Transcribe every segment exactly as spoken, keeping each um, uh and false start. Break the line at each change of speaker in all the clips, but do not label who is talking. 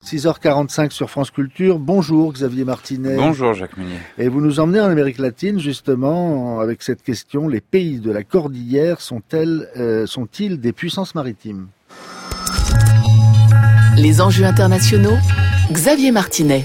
six heures quarante-cinq sur France Culture. Bonjour Xavier Martinet.
Bonjour Jacques Meunier.
Et vous nous emmenez en Amérique latine justement avec cette question, les pays de la Cordillère sont-elles, euh, sont-ils des puissances maritimes ?
Les enjeux internationaux, Xavier Martinet.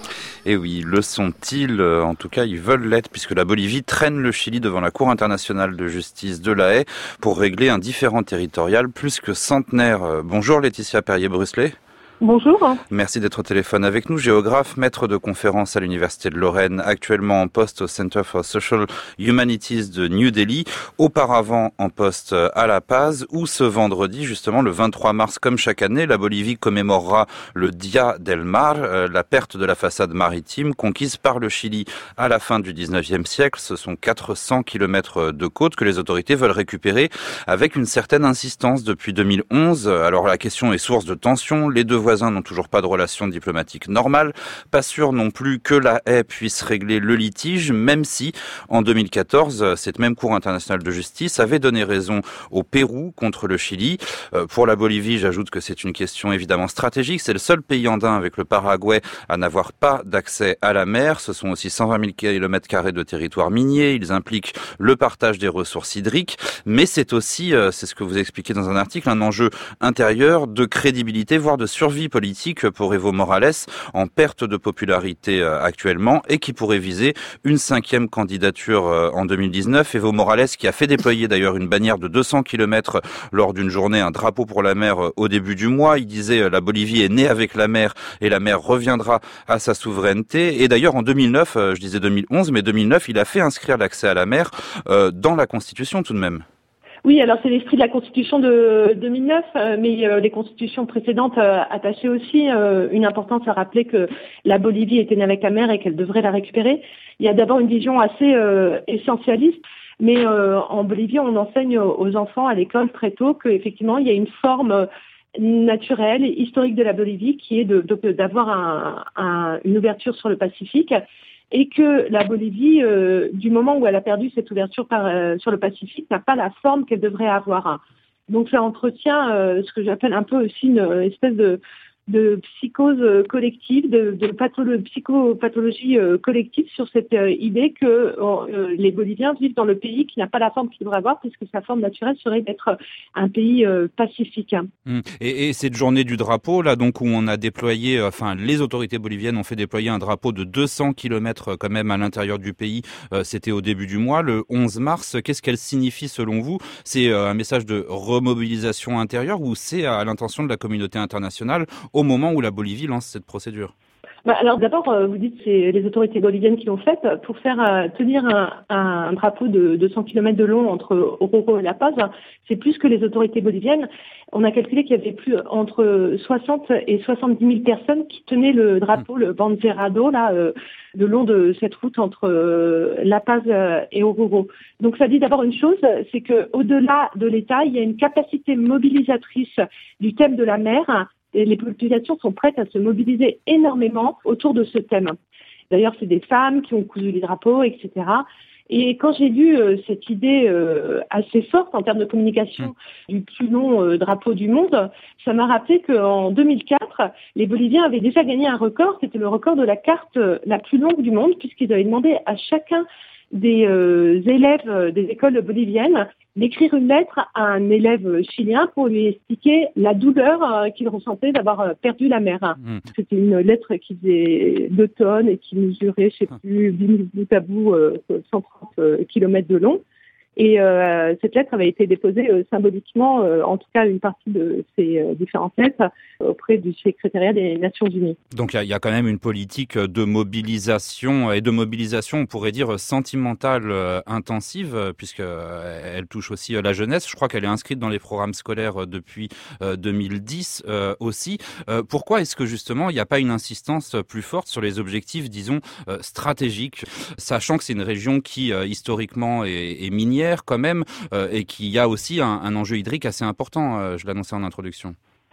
Et oui, le sont-ils ? En tout cas, ils veulent l'être puisque la Bolivie traîne le Chili devant la Cour internationale de justice de La Haye pour régler un différend territorial plus que centenaire. Bonjour Laetitia Perrier-Brusselet.
Bonjour.
Merci d'être au téléphone avec nous. Géographe, maître de conférence à l'Université de Lorraine, actuellement en poste au Center for Social Humanities de New Delhi, auparavant en poste à La Paz, où ce vendredi, justement le vingt-trois mars, comme chaque année, la Bolivie commémorera le Dia del Mar, euh, la perte de la façade maritime conquise par le Chili à la fin du dix-neuvième siècle. Ce sont quatre cents kilomètres de côte que les autorités veulent récupérer avec une certaine insistance depuis deux mille onze. Alors la question est source de tension. Les deux voisins n'ont toujours pas de relations diplomatiques normales. Pas sûr non plus que La Haye puisse régler le litige, même si, en deux mille quatorze, cette même Cour internationale de justice avait donné raison au Pérou contre le Chili. Euh, pour la Bolivie, j'ajoute que c'est une question évidemment stratégique. C'est le seul pays andin avec le Paraguay à n'avoir pas d'accès à la mer. Ce sont aussi cent vingt mille kilomètres carrés de territoire minier. Ils impliquent le partage des ressources hydriques. Mais c'est aussi, euh, c'est ce que vous expliquez dans un article, un enjeu intérieur de crédibilité, voire de survie politique pour Evo Morales, en perte de popularité actuellement et qui pourrait viser une cinquième candidature en deux mille dix-neuf. Evo Morales qui a fait déployer d'ailleurs une bannière de deux cents kilomètres lors d'une journée, un drapeau pour la mer au début du mois. Il disait la Bolivie est née avec la mer et la mer reviendra à sa souveraineté. Et d'ailleurs en deux mille neuf, je disais deux mille onze, mais deux mille neuf, il a fait inscrire l'accès à la mer dans la Constitution tout de même.
Oui, alors c'est l'esprit de la Constitution de deux mille neuf, mais euh, les constitutions précédentes euh, attachaient aussi euh, une importance à rappeler que la Bolivie était née avec la mer et qu'elle devrait la récupérer. Il y a d'abord une vision assez euh, essentialiste, mais euh, en Bolivie, on enseigne aux enfants à l'école très tôt qu'effectivement, il y a une forme naturelle et historique de la Bolivie qui est de, de, d'avoir un, un, une ouverture sur le Pacifique. Et que la Bolivie, euh, du moment où elle a perdu cette ouverture par, euh, sur le Pacifique, n'a pas la forme qu'elle devrait avoir. Donc ça entretient euh, ce que j'appelle un peu aussi une espèce de, de psychose collective, de, de patholo- psychopathologie euh, collective sur cette euh, idée que euh, les Boliviens vivent dans le pays qui n'a pas la forme qu'il devrait avoir, puisque sa forme naturelle serait d'être un pays euh, pacifique.
Mmh. Et, et cette journée du drapeau, là, donc où on a déployé, enfin, les autorités boliviennes ont fait déployer un drapeau de deux cents kilomètres quand même à l'intérieur du pays. Euh, c'était au début du mois, le onze mars. Qu'est-ce qu'elle signifie selon vous ? C'est euh, un message de remobilisation intérieure ou c'est à l'intention de la communauté internationale au moment où la Bolivie lance cette procédure ?
Bah alors d'abord, euh, vous dites que c'est les autorités boliviennes qui l'ont fait pour faire euh, tenir un, un drapeau de deux cents kilomètres de long entre Oruro et La Paz. C'est plus que les autorités boliviennes. On a calculé qu'il y avait plus entre soixante et soixante-dix mille personnes qui tenaient le drapeau, le banderado, là, euh, le long de cette route entre euh, La Paz et Oruro. Donc ça dit d'abord une chose, c'est que au-delà de l'État, il y a une capacité mobilisatrice du thème de la mer. Et les populations sont prêtes à se mobiliser énormément autour de ce thème. D'ailleurs, c'est des femmes qui ont cousu les drapeaux, et cetera. Et quand j'ai lu euh, cette idée euh, assez forte en termes de communication du plus long euh, drapeau du monde, ça m'a rappelé qu'en deux mille quatre, les Boliviens avaient déjà gagné un record. C'était le record de la carte euh, la plus longue du monde, puisqu'ils avaient demandé à chacun des euh, élèves euh, des écoles boliviennes d'écrire une lettre à un élève chilien pour lui expliquer la douleur euh, qu'il ressentait d'avoir euh, perdu la mer. Mmh. C'était une lettre qui faisait deux tonnes et qui mesurait, je sais plus, bout à bout, euh, cent trente kilomètres de long. Et euh, cette lettre avait été déposée euh, symboliquement, euh, en tout cas une partie de ces euh, différentes lettres, auprès du secrétariat des Nations Unies.
Donc il y, y a quand même une politique de mobilisation, et de mobilisation, on pourrait dire, sentimentale euh, intensive, puisqu'elle euh, touche aussi euh, la jeunesse. Je crois qu'elle est inscrite dans les programmes scolaires euh, depuis euh, deux mille dix euh, aussi. Euh, pourquoi est-ce que justement il n'y a pas une insistance plus forte sur les objectifs, disons, euh, stratégiques, sachant que c'est une région qui, euh, historiquement, est, est minière quand même, euh, et qu'il y a aussi un, un enjeu hydrique assez important, euh, je l'annonçais en introduction.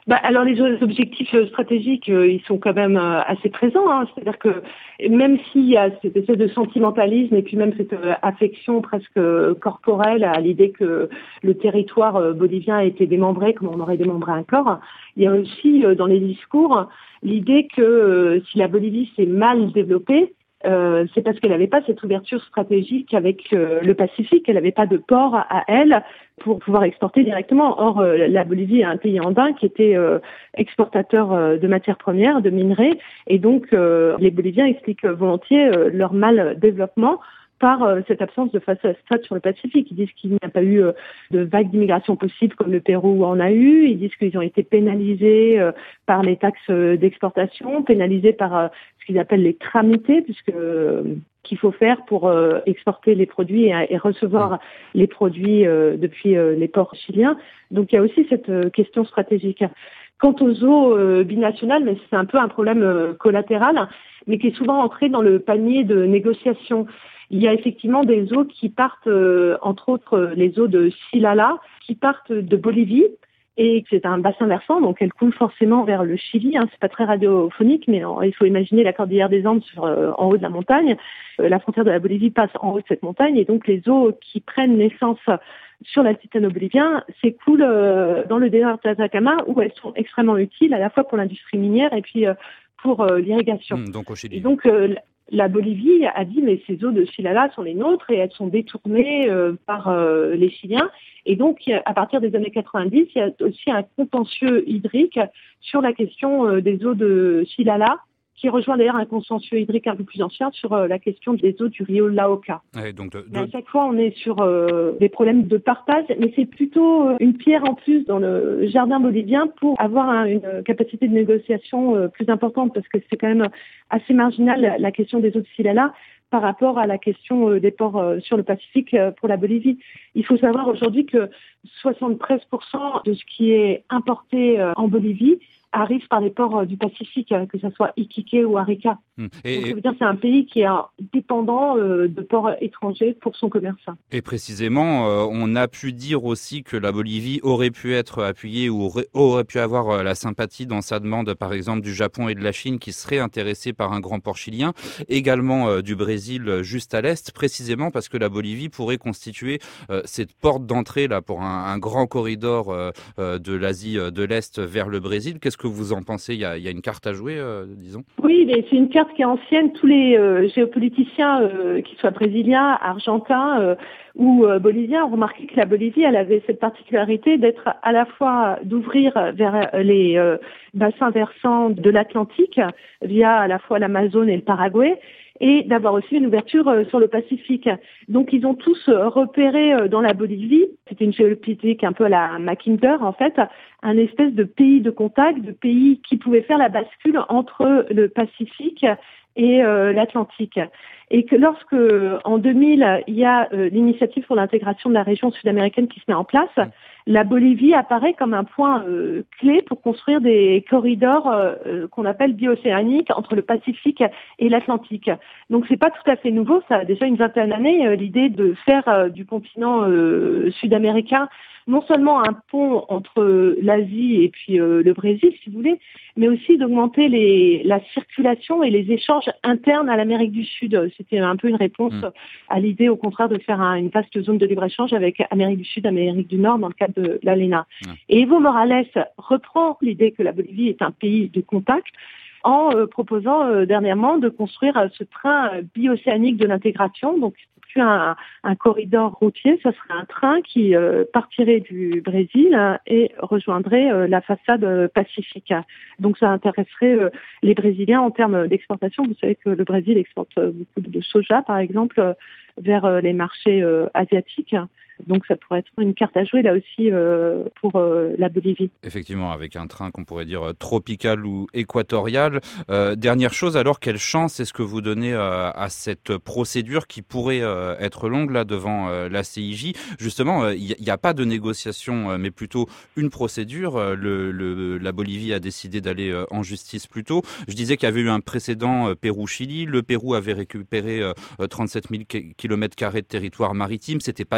Bah, alors les objectifs stratégiques, ils sont quand même assez présents. Hein. C'est-à-dire que même s'il y a cette espèce de sentimentalisme et puis même cette affection presque corporelle à l'idée que le territoire bolivien a été démembré comme on aurait démembré un corps, il y a aussi dans les discours l'idée que si la Bolivie s'est mal développée, Euh, c'est parce qu'elle n'avait pas cette ouverture stratégique avec euh, le Pacifique, elle n'avait pas de port à, à elle pour pouvoir exporter directement. Or, euh, la Bolivie est un pays andin qui était euh, exportateur euh, de matières premières, de minerais, et donc euh, les Boliviens expliquent volontiers euh, leur mal développement par euh, cette absence de façade sur le Pacifique. Ils disent qu'il n'y a pas eu euh, de vague d'immigration possible comme le Pérou en a eu. Ils disent qu'ils ont été pénalisés euh, par les taxes euh, d'exportation, pénalisés par euh, ce qu'ils appellent les tramités, puisque euh, qu'il faut faire pour euh, exporter les produits et, et recevoir les produits euh, depuis euh, les ports chiliens. Donc il y a aussi cette euh, question stratégique. Quant aux eaux euh, binationales, mais c'est un peu un problème euh, collatéral, mais qui est souvent entré dans le panier de négociation. Il y a effectivement des eaux qui partent, euh, entre autres les eaux de Silala, qui partent de Bolivie, et c'est un bassin versant, donc elles coulent forcément vers le Chili. Hein, c'est pas très radiophonique, mais euh, il faut imaginer la cordillère des Andes sur, euh, en haut de la montagne. Euh, la frontière de la Bolivie passe en haut de cette montagne, et donc les eaux qui prennent naissance sur l'altitano bolivien s'écoulent euh, dans le désert d'Atacama, où elles sont extrêmement utiles à la fois pour l'industrie minière et puis euh, pour euh, l'irrigation.
Mmh, donc au Chili.
Et donc euh, la Bolivie a dit mais ces eaux de Silala sont les nôtres et elles sont détournées euh, par euh, les Chiliens. Et donc à partir des années quatre-vingt-dix, il y a aussi un contentieux hydrique sur la question euh, des eaux de Silala, qui rejoint d'ailleurs un consensus hydrique un peu plus ancien sur euh, la question des eaux du rio Lauca.
Ouais, donc de, de...
À chaque fois, on est sur euh, des problèmes de partage, mais c'est plutôt une pierre en plus dans le jardin bolivien pour avoir un, une capacité de négociation euh, plus importante, parce que c'est quand même assez marginal la, la question des eaux de Silala par rapport à la question euh, des ports euh, sur le Pacifique euh, pour la Bolivie. Il faut savoir aujourd'hui que soixante-treize pour cent de ce qui est importé euh, en Bolivie arrive par les ports du Pacifique, que ce soit Iquique ou Arica. Mmh. Et, Donc, ça veut dire que c'est un pays qui est dépendant euh, de ports étrangers pour son commerce.
Et précisément, euh, on a pu dire aussi que la Bolivie aurait pu être appuyée ou aurait, aurait pu avoir euh, la sympathie dans sa demande, par exemple, du Japon et de la Chine, qui seraient intéressés par un grand port chilien, également euh, du Brésil juste à l'est, précisément parce que la Bolivie pourrait constituer euh, cette porte d'entrée là pour un, un grand corridor euh, euh, de l'Asie de l'Est vers le Brésil. Qu'est-ce que vous en pensez ? Il y a, il y a une carte à jouer, euh, disons ?
Oui, mais c'est une carte qui est ancienne. Tous les euh, géopoliticiens, euh, qu'ils soient brésiliens, argentins euh, ou euh, boliviens, ont remarqué que la Bolivie, elle avait cette particularité d'être à la fois d'ouvrir vers les euh, bassins versants de l'Atlantique via à la fois l'Amazone et le Paraguay, et d'avoir aussi une ouverture euh, sur le Pacifique. Donc ils ont tous euh, repéré euh, dans la Bolivie, c'était une géopolitique un peu à la Mackinder en fait, un espèce de pays de contact, de pays qui pouvait faire la bascule entre le Pacifique et euh, l'Atlantique. Et que lorsque, en deux mille, il y a euh, l'initiative pour l'intégration de la région sud-américaine qui se met en place, la Bolivie apparaît comme un point euh, clé pour construire des corridors euh, qu'on appelle bi-océaniques entre le Pacifique et l'Atlantique. Donc c'est pas tout à fait nouveau, ça a déjà une vingtaine d'années, euh, l'idée de faire euh, du continent euh, sud-américain non seulement un pont entre l'Asie et puis euh, le Brésil, si vous voulez, mais aussi d'augmenter les, la circulation et les échanges internes à l'Amérique du Sud. C'était un peu une réponse mmh. à l'idée, au contraire, de faire un, une vaste zone de libre-échange avec Amérique du Sud, Amérique du Nord, dans le cadre de l'A L E N A. Mmh. Et Evo Morales reprend l'idée que la Bolivie est un pays de contact en euh, proposant euh, dernièrement de construire euh, ce train euh, bi-océanique de l'intégration. Donc, plus un, un corridor routier, ça serait un train qui euh, partirait du Brésil hein, et rejoindrait euh, la façade euh, pacifique. Donc ça intéresserait euh, les Brésiliens en termes d'exportation. Vous savez que le Brésil exporte euh, beaucoup de soja, par exemple, euh, vers euh, les marchés euh, asiatiques. Donc ça pourrait être une carte à jouer là aussi euh, pour euh, la Bolivie.
Effectivement, avec un train qu'on pourrait dire tropical ou équatorial. Euh, dernière chose, alors quelle chance est-ce que vous donnez euh, à cette procédure qui pourrait euh, être longue là devant euh, la C I J ? Justement, il euh, n'y a, a pas de négociation, euh, mais plutôt une procédure. Euh, le, le, la Bolivie a décidé d'aller euh, en justice plus tôt. Je disais qu'il y avait eu un précédent euh, Pérou-Chili. Le Pérou avait récupéré euh, trente-sept mille kilomètres carrés de territoire maritime. C'était pas exactement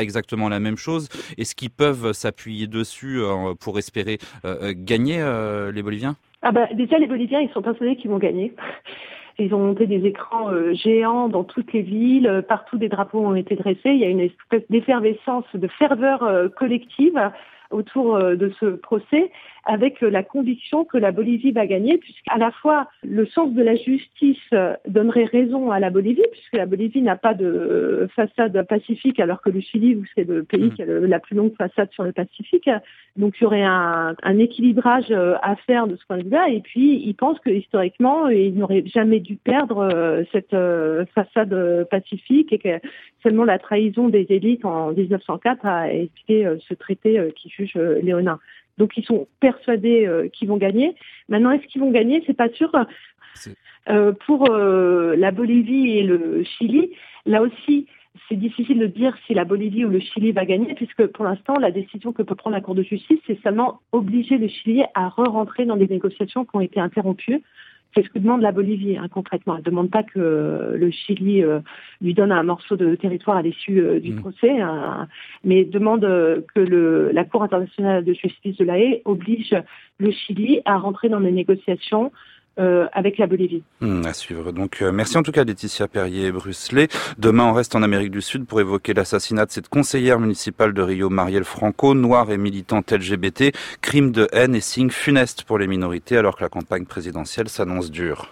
la même chose. Est-ce qu'ils peuvent s'appuyer dessus euh, pour espérer euh, gagner euh, les Boliviens ?
Ah bah, déjà, les Boliviens, ils sont persuadés qu'ils vont gagner. Ils ont monté des écrans euh, géants dans toutes les villes, euh, partout des drapeaux ont été dressés. Il y a une espèce d'effervescence, de ferveur euh, collective autour euh, de ce procès, avec euh, la conviction que la Bolivie va gagner, puisqu'à la fois le sens de la justice euh, donnerait raison à la Bolivie, puisque la Bolivie n'a pas de euh, façade pacifique, alors que le Chili, c'est le pays qui a le, la plus longue façade sur le Pacifique. Donc il y aurait un, un équilibrage euh, à faire de ce point de vue-là. Et puis ils pensent que historiquement, ils n'auraient jamais dû perdre euh, cette euh, façade euh, pacifique, et que seulement la trahison des élites en dix-neuf cent quatre a évité euh, ce traité euh, qui juge euh, Léonin. Donc ils sont persuadés euh, qu'ils vont gagner. Maintenant, est-ce qu'ils vont gagner ? C'est pas sûr. Euh, pour euh, la Bolivie et le Chili, là aussi, c'est difficile de dire si la Bolivie ou le Chili va gagner, puisque pour l'instant, la décision que peut prendre la Cour de justice, c'est seulement obliger le Chili à re-rentrer dans des négociations qui ont été interrompues. C'est ce que demande la Bolivie, hein, concrètement. Elle ne demande pas que le Chili euh, lui donne un morceau de territoire à l'issue euh, du mmh. procès, hein, mais demande euh, que le, la Cour internationale de justice de l'A E oblige le Chili à rentrer dans des négociations Euh, avec la Bolivie.
Mmh, à suivre. Donc, euh, merci en tout cas Laetitia Perrier-Brucelet. Demain, on reste en Amérique du Sud pour évoquer l'assassinat de cette conseillère municipale de Rio, Marielle Franco, noire et militante L G B T, crime de haine et signe funeste pour les minorités, alors que la campagne présidentielle s'annonce dure.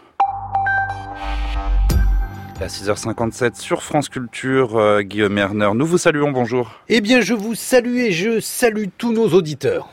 À six heures cinquante-sept sur France Culture, euh, Guillaume Erner, nous vous saluons, bonjour.
Eh bien, je vous salue et je salue tous nos auditeurs.